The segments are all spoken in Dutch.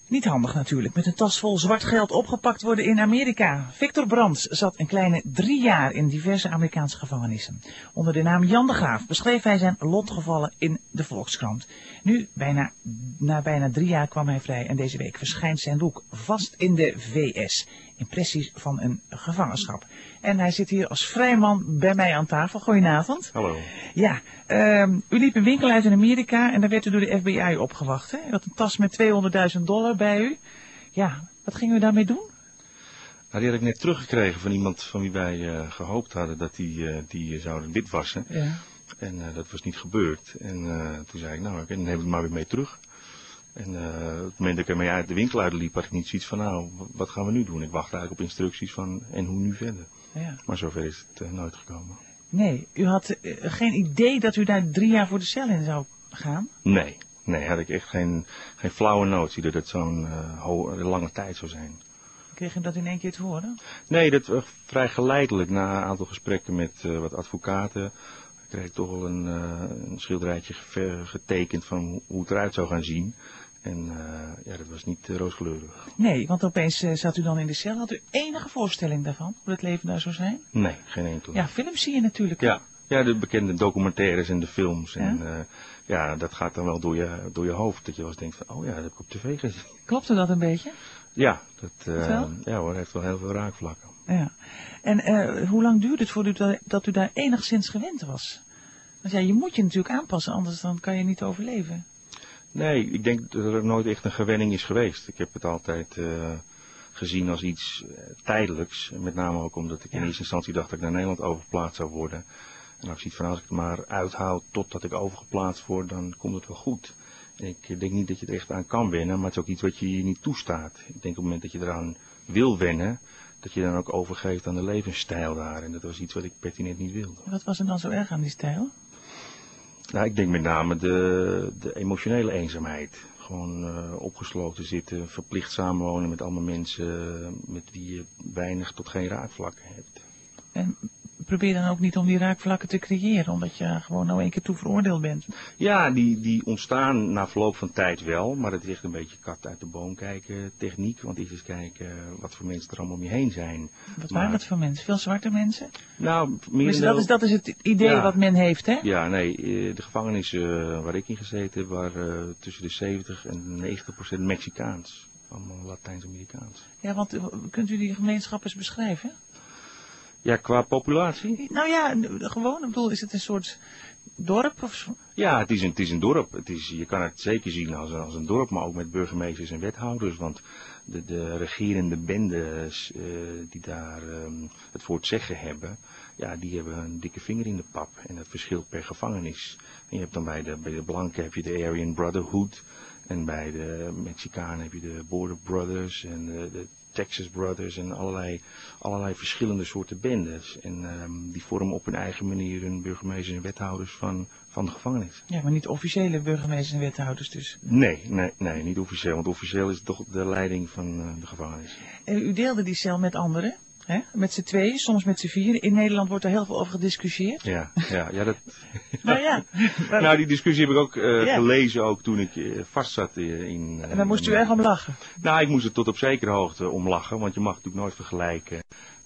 Niet handig natuurlijk, met een tas vol zwart geld opgepakt worden in Amerika. Victor Brands zat een kleine 3 jaar in diverse Amerikaanse gevangenissen. Onder de naam Jan de Graaf beschreef hij zijn lotgevallen in de Volkskrant. Nu, na bijna 3 jaar kwam hij vrij en deze week verschijnt zijn boek Vast in de VS. Impressies van een gevangenschap. En hij zit hier als vrijman bij mij aan tafel. Goedenavond. Hallo. Ja, u liep een winkel uit in Amerika en daar werd u door de FBI opgewacht. Hè? U had een tas met $200.000 bij u. Ja, wat ging u daarmee doen? Nou, die had ik net teruggekregen van iemand van wie wij gehoopt hadden dat die zouden witwassen. Ja. En dat was niet gebeurd. En toen zei ik, nou, dan neem ik het maar weer mee terug. En op het moment dat ik ermee uit de winkel uitliep, had ik niet zoiets van, nou, wat gaan we nu doen? Ik wachtte eigenlijk op instructies van, en hoe nu verder? Ja. Maar zover is het nooit gekomen. Nee, u had geen idee dat u daar 3 jaar voor de cel in zou gaan? Nee, had ik echt geen flauwe notie dat het zo'n lange tijd zou zijn. Kreeg u dat in één keer te horen? Nee, dat was vrij geleidelijk. Na een aantal gesprekken met wat advocaten kreeg ik toch wel een schilderijtje getekend van hoe het eruit zou gaan zien. En ja, dat was niet rooskleurig. Nee, want opeens zat u dan in de cel. Had u enige voorstelling daarvan, hoe het leven daar zou zijn? Nee, geen enkele. Ja, films zie je natuurlijk. Ja, de bekende documentaires en de films. Ja? En ja, dat gaat dan wel door je hoofd. Dat je wel eens denkt van, oh ja, dat heb ik op tv gezien. Klopte dat een beetje? Ja, ja hoor, heeft wel heel veel raakvlakken. Ja. En hoe lang duurde het voordat dat u daar enigszins gewend was? Want ja, je moet je natuurlijk aanpassen, anders dan kan je niet overleven. Nee, ik denk dat er nooit echt een gewenning is geweest. Ik heb het altijd gezien als iets tijdelijks. Met name ook omdat ik in eerste instantie dacht dat ik naar Nederland overgeplaatst zou worden. En als ik van als ik het maar uithoud totdat ik overgeplaatst word, dan komt het wel goed. En ik denk niet dat je er echt aan kan wennen, maar het is ook iets wat je niet toestaat. Ik denk op het moment dat je eraan wil wennen, dat je dan ook overgeeft aan de levensstijl daar. En dat was iets wat ik pertinent niet wilde. Wat was er dan zo erg aan die stijl? Nou, ik denk met name de emotionele eenzaamheid. Gewoon opgesloten zitten, verplicht samenwonen met allemaal mensen met wie je weinig tot geen raakvlakken hebt. En probeer dan ook niet om die raakvlakken te creëren, omdat je gewoon nou 1 keer toe veroordeeld bent. Ja, die ontstaan na verloop van tijd wel, maar het is echt een beetje kat uit de boom kijken techniek. Want eerst eens kijken wat voor mensen er allemaal om je heen zijn. Wat waren dat voor mensen? Veel zwarte mensen? Nou, dat is het idee wat men heeft, hè? Ja, nee, de gevangenissen waar ik in gezeten heb, waren tussen de 70 en 90% Mexicaans. Allemaal Latijns-Amerikaans. Ja, want kunt u die gemeenschap eens beschrijven? Ja, qua populatie? Nou ja, gewoon, ik bedoel, is het een soort dorp of zo? Ja, het is een dorp. Je kan het zeker zien als een dorp, maar ook met burgemeesters en wethouders. Want de regerende bendes die daar het voor het zeggen hebben, ja, die hebben een dikke vinger in de pap. En dat verschilt per gevangenis. En je hebt dan bij de blanken heb je de Aryan Brotherhood. En bij de Mexicanen heb je de Border Brothers en de Texas Brothers en allerlei verschillende soorten bendes. En die vormen op hun eigen manier hun burgemeesters en wethouders van de gevangenis. Ja, maar niet officiële burgemeesters en wethouders dus? Nee, niet officieel. Want officieel is het toch de leiding van de gevangenis. U deelde die cel met anderen? Hè? Met z'n 2, soms met z'n 4. In Nederland wordt er heel veel over gediscussieerd. Ja, dat... Nou ja. Nou, die discussie heb ik ook gelezen, ook toen ik vast zat in... En daar moest u erg om lachen? Nou, ik moest er tot op zekere hoogte om lachen, want je mag natuurlijk nooit vergelijken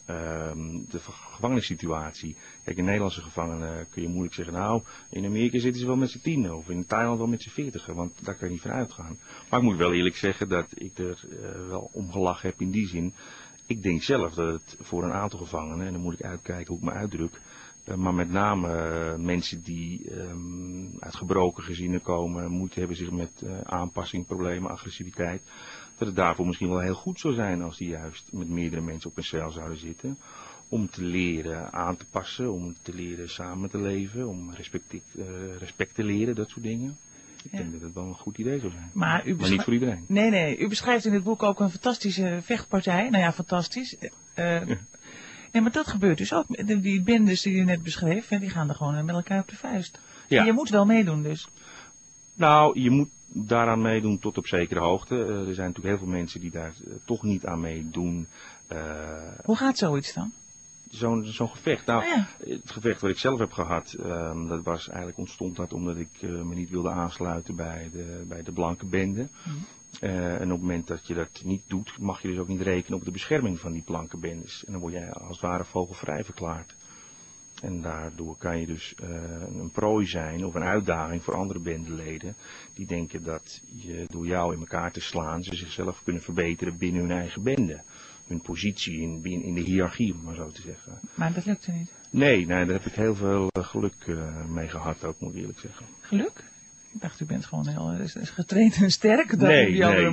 de gevangenissituatie. Kijk, in Nederlandse gevangenen kun je moeilijk zeggen, nou, in Amerika zitten ze wel met z'n 10 of in Thailand wel met z'n 40, want daar kan je niet van uitgaan. Maar ik moet wel eerlijk zeggen dat ik er wel om gelachen heb in die zin. Ik denk zelf dat het voor een aantal gevangenen, en dan moet ik uitkijken hoe ik me uitdruk, maar met name mensen die uit gebroken gezinnen komen, moeite hebben zich met aanpassing, problemen, agressiviteit, dat het daarvoor misschien wel heel goed zou zijn als die juist met meerdere mensen op een cel zouden zitten, om te leren aan te passen, om te leren samen te leven, om respect te leren, dat soort dingen. Ik denk dat het wel een goed idee zou zijn. Maar niet voor iedereen. Nee. U beschrijft in het boek ook een fantastische vechtpartij. Nou ja, fantastisch. Nee, maar dat gebeurt dus ook. Die bendes die u net beschreef, die gaan er gewoon met elkaar op de vuist. Ja. En je moet wel meedoen dus. Nou, je moet daaraan meedoen tot op zekere hoogte. Er zijn natuurlijk heel veel mensen die daar toch niet aan meedoen. Hoe gaat zoiets dan? Zo'n gevecht. Nou, het gevecht wat ik zelf heb gehad, dat was eigenlijk ontstond dat omdat ik me niet wilde aansluiten bij de blanke bende. En op het moment dat je dat niet doet, mag je dus ook niet rekenen op de bescherming van die plankenbendes. En dan word jij als het ware vogelvrij verklaard. En daardoor kan je dus een prooi zijn of een uitdaging voor andere bendeleden. Die denken dat je door jou in elkaar te slaan ze zichzelf kunnen verbeteren binnen hun eigen bende. Hun positie in de hiërarchie, om maar zo te zeggen. Maar dat lukte niet. Nee, daar heb ik heel veel geluk mee gehad ook, moet ik eerlijk zeggen. Geluk? Ik dacht, u bent gewoon heel getraind en sterk. Nee,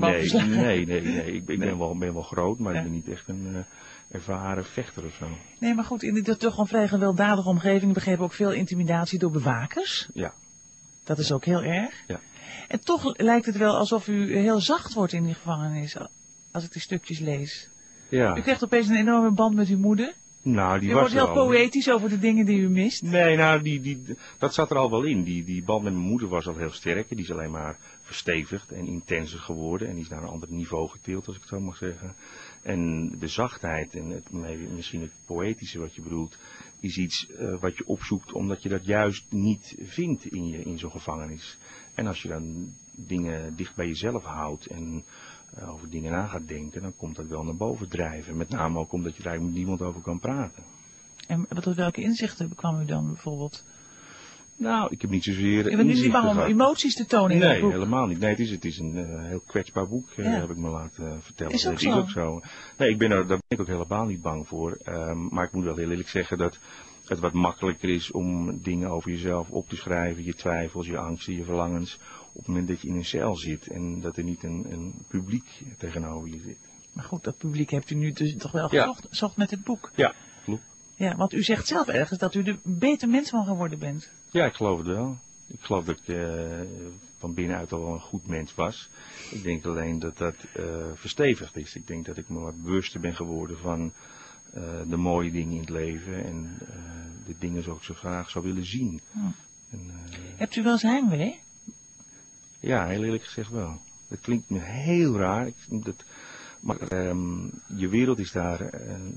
ik ben wel groot, maar ik ben niet echt een ervaren vechter of zo. Nee, maar goed, in die toch een vrij gewelddadige omgeving begreep ook veel intimidatie door bewakers. Ja. Dat is ook heel erg. Ja. En toch lijkt het wel alsof u heel zacht wordt in die gevangenis, als ik die stukjes lees. Ja. U krijgt opeens een enorme band met uw moeder. Nou, die u was wordt heel poëtisch over de dingen die u mist. Nee, nou, dat zat er al wel in. Die band met mijn moeder was al heel sterk. Die is alleen maar verstevigd en intenser geworden. En die is naar een ander niveau getild, als ik het zo mag zeggen. En de zachtheid en misschien het poëtische wat je bedoelt, is iets wat je opzoekt omdat je dat juist niet vindt in zo'n gevangenis. En als je dan dingen dicht bij jezelf houdt en over dingen na gaat denken, dan komt dat wel naar boven drijven. Met name ook omdat je daar met niemand over kan praten. En tot welke inzichten kwam u dan bijvoorbeeld? Nou, ik heb niet zozeer. Je bent niet bang om emoties te tonen in het boek? Nee, helemaal niet. Nee, het is een heel kwetsbaar boek, heb ik me laten vertellen. Is ook zo? Is ook zo. Nee, daar ben ik ook helemaal niet bang voor. Maar ik moet wel heel eerlijk zeggen dat het wat makkelijker is om dingen over jezelf op te schrijven, je twijfels, je angsten, je verlangens, op het moment dat je in een cel zit en dat er niet een publiek tegenover je zit. Maar goed, dat publiek hebt u nu dus toch wel gezocht met het boek. Ja, klopt. Ja, want u zegt zelf ergens dat u er beter mens van geworden bent. Ja, ik geloof het wel. Ik geloof dat ik van binnenuit al wel een goed mens was. Ik denk alleen dat dat verstevigd is. Ik denk dat ik me wat bewuster ben geworden van de mooie dingen in het leven en de dingen zoals ik zo graag zou willen zien. En, hebt u wel eens heimwee? Ja, heel eerlijk gezegd wel. Dat klinkt me heel raar. Maar je wereld is daar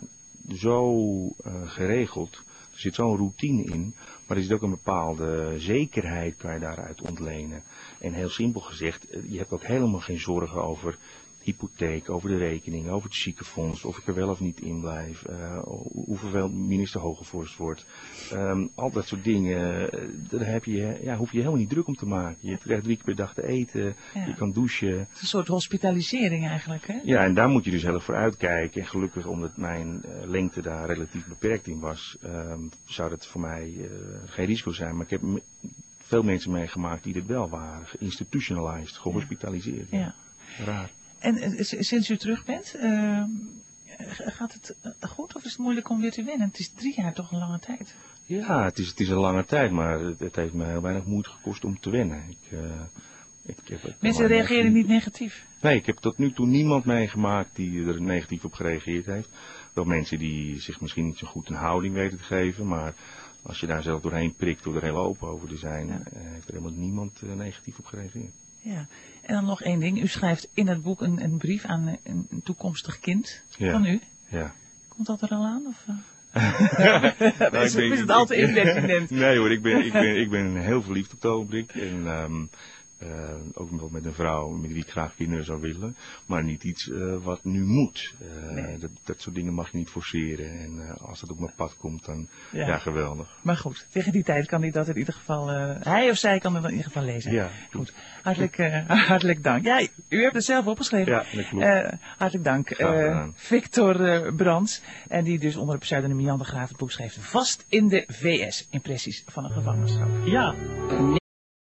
zo geregeld. Er zit zo'n routine in. Maar er zit ook een bepaalde zekerheid kan je daaruit ontlenen. En heel simpel gezegd, je hebt ook helemaal geen zorgen over hypotheek, over de rekening, over het ziekenfonds, of ik er wel of niet in blijf, hoeveel minister Hogevorst wordt. Al dat soort dingen, daar hoef je helemaal niet druk om te maken. Je krijgt 3 keer per dag te eten, je kan douchen. Het is een soort hospitalisering eigenlijk, hè? Ja, en daar moet je dus heel erg voor uitkijken. En gelukkig, omdat mijn lengte daar relatief beperkt in was, zou dat voor mij geen risico zijn. Maar ik heb veel mensen meegemaakt die dit wel waren, geïnstitutionalized, gehospitaliseerd. Ja. Raar. En sinds u terug bent, gaat het goed of is het moeilijk om weer te wennen? Het is 3 jaar toch een lange tijd. Ja, het is een lange tijd, maar het heeft me heel weinig moeite gekost om te wennen. Mensen reageren niet negatief? Nee, ik heb tot nu toe niemand meegemaakt die er negatief op gereageerd heeft. Wel mensen die zich misschien niet zo goed een houding weten te geven, maar als je daar zelf doorheen prikt door er heel open over te zijn, heeft er helemaal niemand negatief op gereageerd. Ja, en dan nog 1 ding. U schrijft in het boek een brief aan een toekomstig kind van u. Ja. Komt dat er al aan? Of? Nou, is het altijd impertinent? Nee hoor, ik ben heel verliefd op het ogenblik. En ook met een vrouw met wie ik graag kinderen zou willen. Maar niet iets wat nu moet. Nee. Dat soort dingen mag je niet forceren. En als dat op mijn pad komt, dan ja, geweldig. Maar goed, tegen die tijd kan hij dat in ieder geval, hij of zij kan het in ieder geval lezen. Ja, goed. Hartelijk dank. Ja, u hebt het zelf opgeschreven. Ja, dat klopt. Hartelijk dank. Victor Brands. En die dus onder het pseudoniem Jan de Graaf het boek schreef. Vast in de VS. Impressies van een gevangenisstraf. Ja.